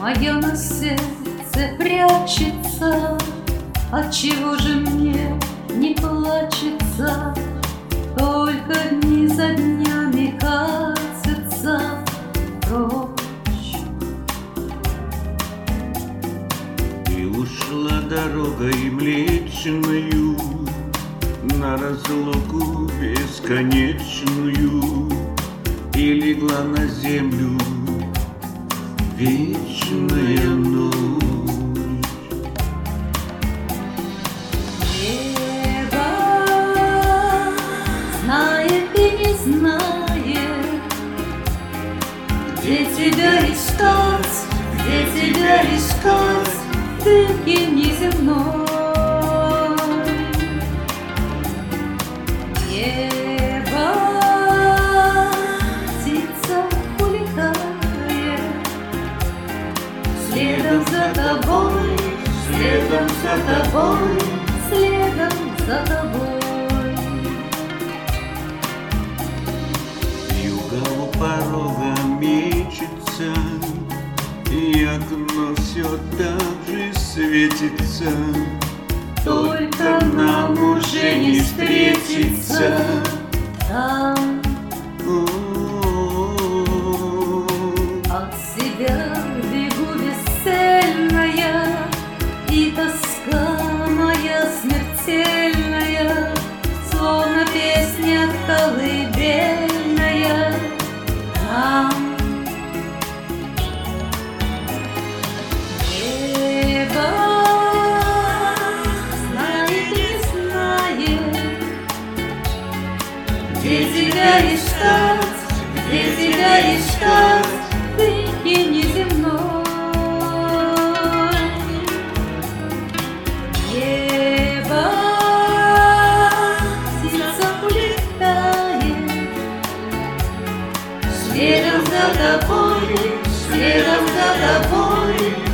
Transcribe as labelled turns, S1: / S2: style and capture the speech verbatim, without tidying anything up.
S1: мое на сердце прячется. Отчего же мне не плачется? Только дни за днями катятся прочь.
S2: И ушла дорогой Млечною на разлуку бесконечную, и легла на землю вечная ночь.
S1: Небо знает и не знает, где тебя искать, где тебя искать, ты неземной. Небо птица улетает, следом за тобой, следом за тобой, следом за тобой.
S2: Вьюга у порога мечется, и окно все так же светится. Только нам уже не встретиться
S1: там.
S2: О-о-о.
S1: От себя бегу бесцельная, и тоска моя смертельная, словно песня колыбельная нам. Небо знает и знает, где тебя искать, где тебя искать, ты неземной. Небо птица улетает, следом за тобой, следом за тобой,